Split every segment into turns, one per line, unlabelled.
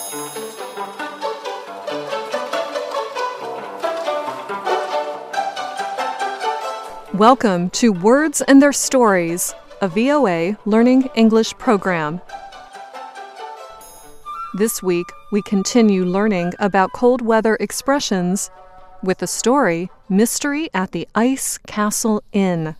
Welcome to Words and Their Stories, a VOA Learning English program. This week, we continue learning about cold weather expressions with the story Mystery at the Ice Castle Inn.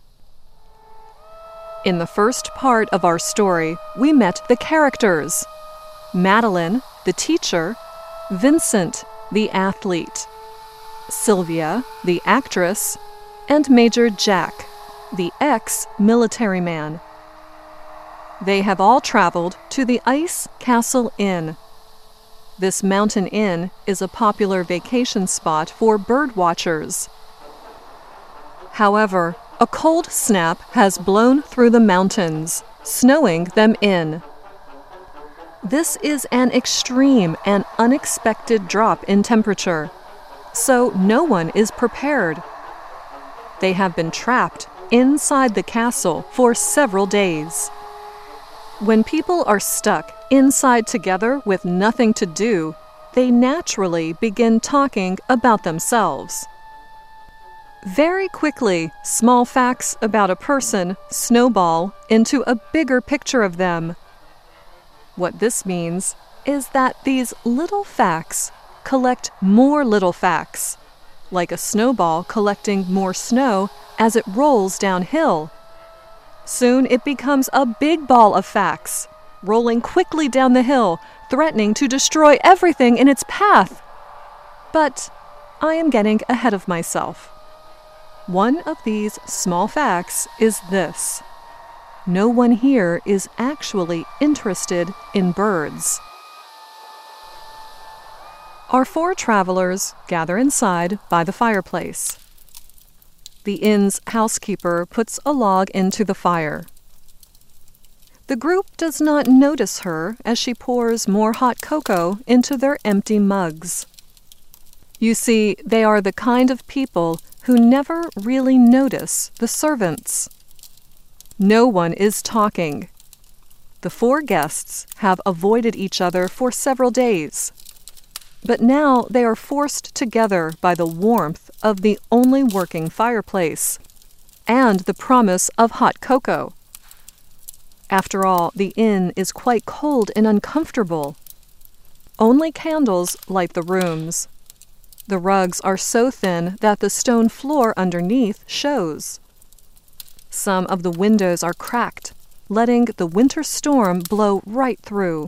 In the first part of our story, we met the characters: Madeline, the teacher; Vincent, the athlete; Sylvia, the actress; and Major Jack, the ex-military man. They have all traveled to the Ice Castle Inn. This mountain inn is a popular vacation spot for bird watchers. However, a cold snap has blown through the mountains, snowing them in. This is an extreme and unexpected drop in temperature, so no one is prepared. They have been trapped inside the castle for several days. When people are stuck inside together with nothing to do, they naturally begin talking about themselves. Very quickly, small facts about a person snowball into a bigger picture of them. What this means is that these little facts collect more little facts, like a snowball collecting more snow as it rolls downhill. Soon it becomes a big ball of facts, rolling quickly down the hill, threatening to destroy everything in its path. But I am getting ahead of myself. One of these small facts is this: no one here is actually interested in birds. Our four travelers gather inside by the fireplace. The inn's housekeeper puts a log into the fire. The group does not notice her as she pours more hot cocoa into their empty mugs. You see, they are the kind of people who never really notice the servants. No one is talking. The four guests have avoided each other for several days. But now they are forced together by the warmth of the only working fireplace and the promise of hot cocoa. After all, the inn is quite cold and uncomfortable. Only candles light the rooms. The rugs are so thin that the stone floor underneath shows. Some of the windows are cracked, letting the winter storm blow right through.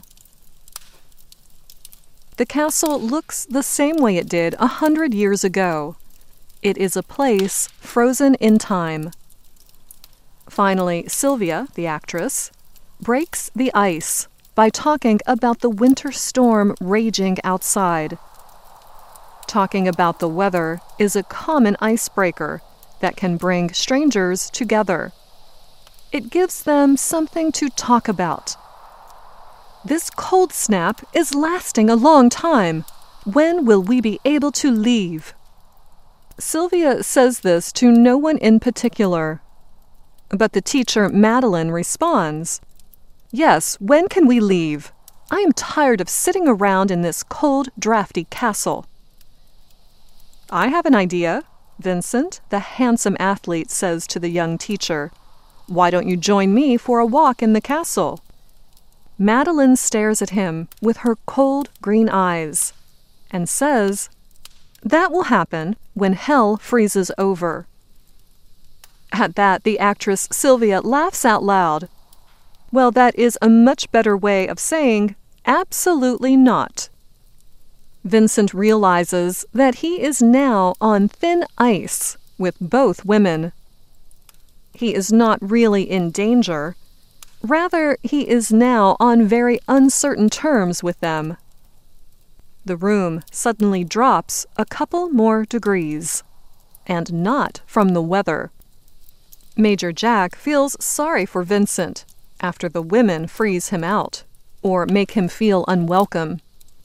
The castle looks the same way it did 100 years ago. It is a place frozen in time. Finally, Sylvia, the actress, breaks the ice by talking about the winter storm raging outside. Talking about the weather is a common icebreaker that can bring strangers together. It gives them something to talk about. This cold snap is lasting a long time. When will we be able to leave? Sylvia says this to no one in particular. But the teacher, Madeline, responds, "Yes, when can we leave? I am tired of sitting around in this cold, drafty castle." "I have an idea," Vincent, the handsome athlete, says to the young teacher. "Why don't you join me for a walk in the castle?" Madeline stares at him with her cold green eyes and says, "That will happen when hell freezes over." At that, the actress Sylvia laughs out loud. Well, that is a much better way of saying, absolutely not. Vincent realizes that he is now on thin ice with both women. He is not really in danger. Rather, he is now on very uncertain terms with them. The room suddenly drops a couple more degrees, and not from the weather. Major Jack feels sorry for Vincent after the women freeze him out or make him feel unwelcome.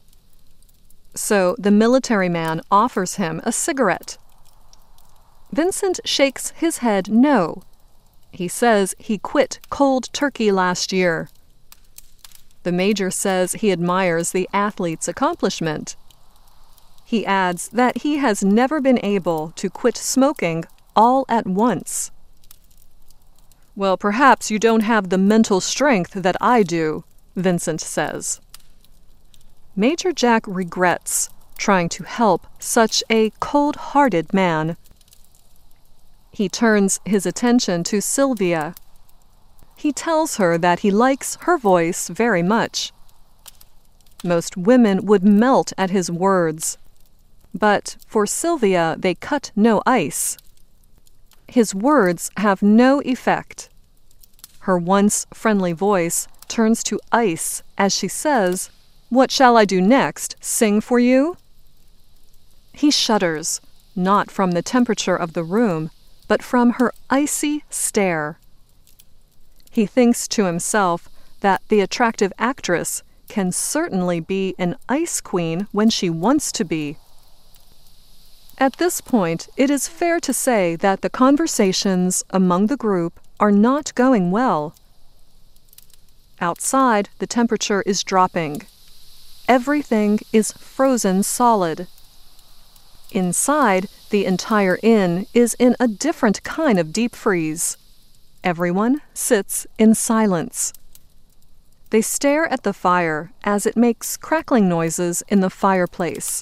So the military man offers him a cigarette. Vincent shakes his head no. He says he quit cold turkey last year. The Major says he admires the athlete's accomplishment. He adds that he has never been able to quit smoking all at once. "Well, perhaps you don't have the mental strength that I do," Vincent says. Major Jack regrets trying to help such a cold-hearted man. He turns his attention to Sylvia. He tells her that he likes her voice very much. Most women would melt at his words, but for Sylvia they cut no ice. His words have no effect. Her once friendly voice turns to ice as she says, "What shall I do next? Sing for you?" He shudders, not from the temperature of the room, but from her icy stare. He thinks to himself that the attractive actress can certainly be an ice queen when she wants to be. At this point, it is fair to say that the conversations among the group are not going well. Outside, the temperature is dropping. Everything is frozen solid. Inside, the entire inn is in a different kind of deep freeze. Everyone sits in silence. They stare at the fire as it makes crackling noises in the fireplace.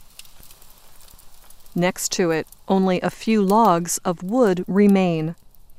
Next to it, only a few logs of wood remain.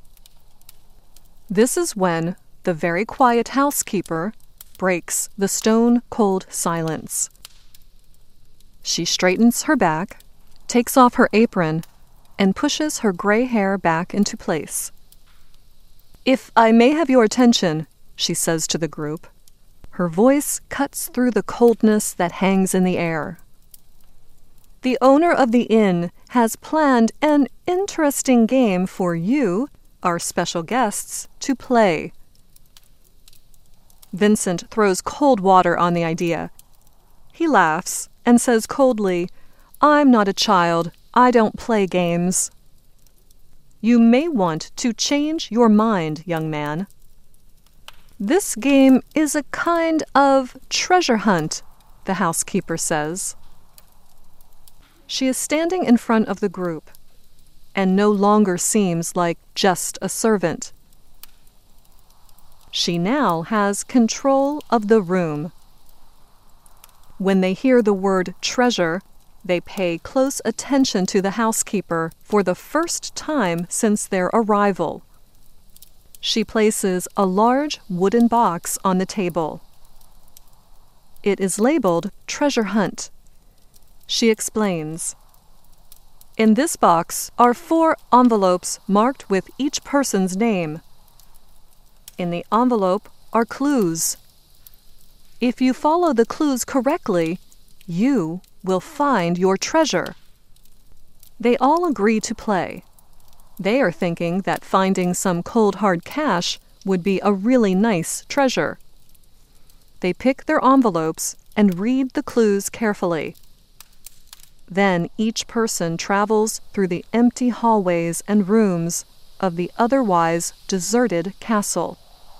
This is when the very quiet housekeeper breaks the stone-cold silence. She straightens her back, takes off her apron, and pushes her gray hair back into place. "If I may have your attention," she says to the group. Her voice cuts through the coldness that hangs in the air. "The owner of the inn has planned an interesting game for you, our special guests, to play." Vincent throws cold water on the idea. He laughs and says coldly, "I'm not a child. I don't play games." "You may want to change your mind, young man. This game is a kind of treasure hunt," the housekeeper says. She is standing in front of the group and no longer seems like just a servant. She now has control of the room. When they hear the word treasure, they pay close attention to the housekeeper for the first time since their arrival. She places a large wooden box on the table. It is labeled Treasure Hunt. She explains, "In this box are 4 envelopes marked with each person's name. In the envelope are clues. If you follow the clues correctly, you will find your treasure." They all agree to play. They are thinking that finding some cold hard cash would be a really nice treasure. They pick their envelopes and read the clues carefully. Then each person travels through the empty hallways and rooms of the otherwise deserted castle.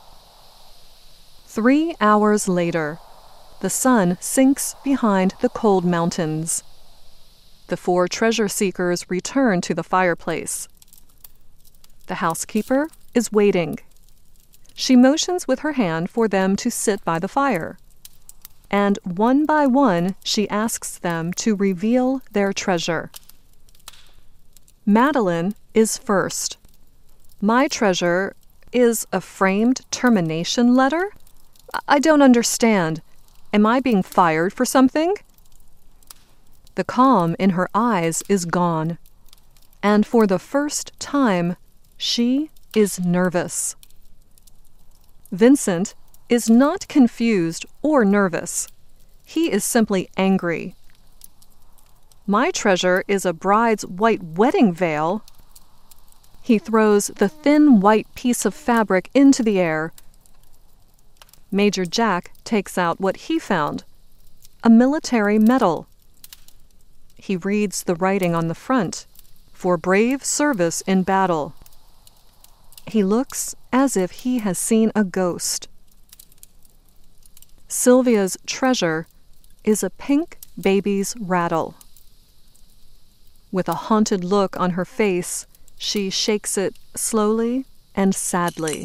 3 hours later, the sun sinks behind the cold mountains. The 4 treasure seekers return to the fireplace. The housekeeper is waiting. She motions with her hand for them to sit by the fire. And one by one, she asks them to reveal their treasure. Madeline is first. "My treasure is a framed termination letter? I don't understand. Am I being fired for something?" The calm in her eyes is gone, and for the first time, she is nervous. Vincent is not confused or nervous. He is simply angry. "My treasure is a bride's white wedding veil." He throws the thin white piece of fabric into the air. Major Jack takes out what he found, a military medal. He reads the writing on the front, "For brave service in battle." He looks as if he has seen a ghost. Sylvia's treasure is a pink baby's rattle. With a haunted look on her face, she shakes it slowly and sadly.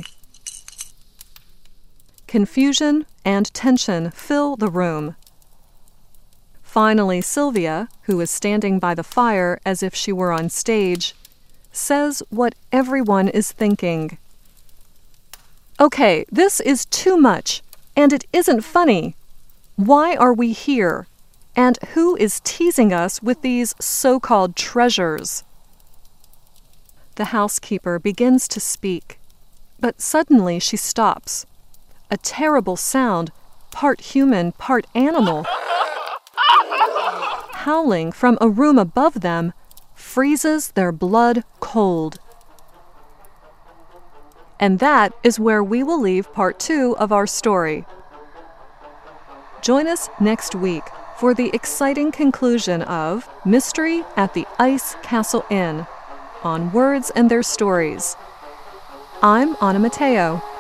Confusion and tension fill the room. Finally, Sylvia, who is standing by the fire as if she were on stage, says what everyone is thinking. "Okay, this is too much, and it isn't funny. Why are we here? And who is teasing us with these so-called treasures?" The housekeeper begins to speak, but suddenly she stops. A terrible sound, part human, part animal, howling from a room above them, freezes their blood cold. And that is where we will leave part 2 of our story. Join us next week for the exciting conclusion of Mystery at the Ice Castle Inn on Words and Their Stories. I'm Anna Matteo.